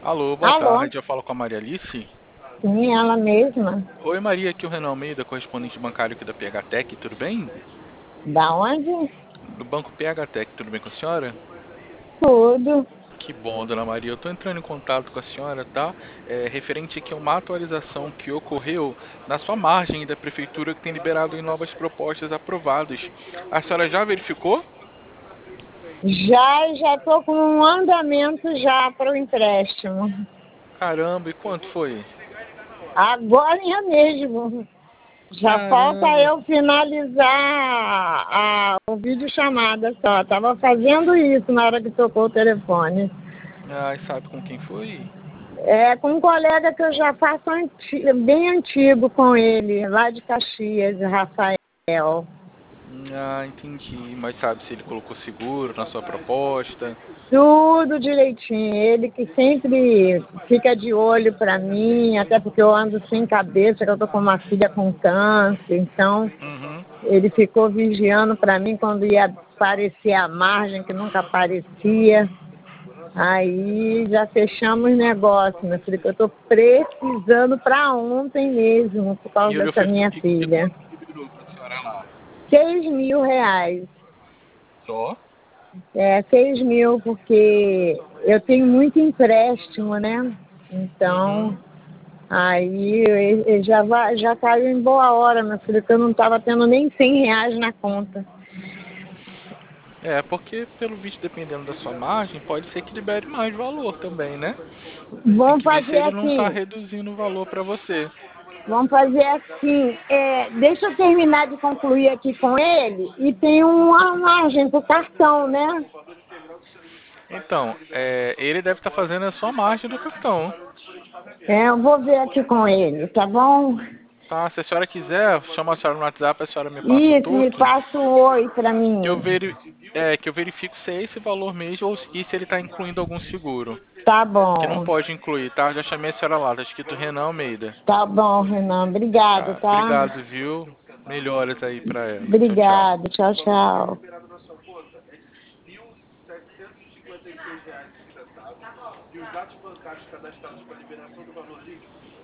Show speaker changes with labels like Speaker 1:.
Speaker 1: Alô, boa
Speaker 2: Alô?
Speaker 1: tarde. Eu falo com a Maria Alice.
Speaker 2: Sim, ela mesma.
Speaker 1: Oi, Maria, aqui é o Renan Almeida, correspondente bancário aqui da PH Tech, tudo bem?
Speaker 2: Da onde?
Speaker 1: Do banco PH Tech, tudo bem com a senhora?
Speaker 2: Tudo.
Speaker 1: Que bom, dona Maria. Eu estou entrando em contato com a senhora, tá? Referente aqui a uma atualização que ocorreu na sua margem da prefeitura que tem liberado em novas propostas aprovadas. A senhora já verificou?
Speaker 2: Já estou com um andamento já para o empréstimo.
Speaker 1: Caramba, e quanto foi?
Speaker 2: Agora mesmo. Já falta
Speaker 1: Caramba.
Speaker 2: eu finalizar o vídeo chamada só. Estava fazendo isso na hora que tocou o telefone.
Speaker 1: Ai, sabe com quem foi?
Speaker 2: É com um colega que eu já faço bem antigo com ele, lá de Caxias, Rafael.
Speaker 1: Ah, entendi. Mas sabe se ele colocou seguro na sua proposta?
Speaker 2: Tudo direitinho. Ele que sempre fica de olho para mim, até porque eu ando sem cabeça, que eu tô com uma filha com câncer. Então,
Speaker 1: Uhum.
Speaker 2: ele ficou vigiando para mim quando ia aparecer a margem, que nunca aparecia. Aí já fechamos negócio, meu filho, que eu tô precisando para ontem mesmo, por
Speaker 1: E
Speaker 2: causa
Speaker 1: ele
Speaker 2: dessa minha
Speaker 1: e
Speaker 2: filha.
Speaker 1: quanto que liberou pra senhora lá?
Speaker 2: 6.000 reais.
Speaker 1: Só?
Speaker 2: 6.000, porque eu tenho muito empréstimo, né?
Speaker 1: Uhum.
Speaker 2: Então, aí já caiu em boa hora, meu filho, que eu não estava tendo nem 100 reais na conta.
Speaker 1: É, porque pelo visto, dependendo da sua margem, pode ser que libere mais valor também, né? Tem
Speaker 2: Vamos
Speaker 1: que ver se
Speaker 2: fazer
Speaker 1: ele não tá
Speaker 2: assim,
Speaker 1: reduzindo o valor pra você.
Speaker 2: vamos fazer assim, deixa eu terminar de concluir aqui com ele e tem uma margem pro cartão, né?
Speaker 1: Então, ele deve estar fazendo a sua margem do cartão.
Speaker 2: Eu vou ver aqui com ele, tá bom?
Speaker 1: Tá? Se a senhora quiser, chama a senhora no WhatsApp, a senhora me passa o
Speaker 2: Isso, me
Speaker 1: toque,
Speaker 2: passa o oi pra
Speaker 1: que eu,
Speaker 2: mim.
Speaker 1: que eu verifico se é esse valor mesmo e se ele está incluindo algum seguro.
Speaker 2: Tá
Speaker 1: Que não
Speaker 2: bom.
Speaker 1: pode incluir, tá? Já chamei a senhora lá, tá escrito Renan Almeida.
Speaker 2: Tá bom, Renan. Obrigado,
Speaker 1: Tá?
Speaker 2: tá?
Speaker 1: Obrigado, viu? Melhoras aí pra ela. Tchau, tchau.
Speaker 2: Obrigado. Tchau, tchau.
Speaker 1: R$ 1.756,30. E os dados bancários cadastrados para liberação do valor líquido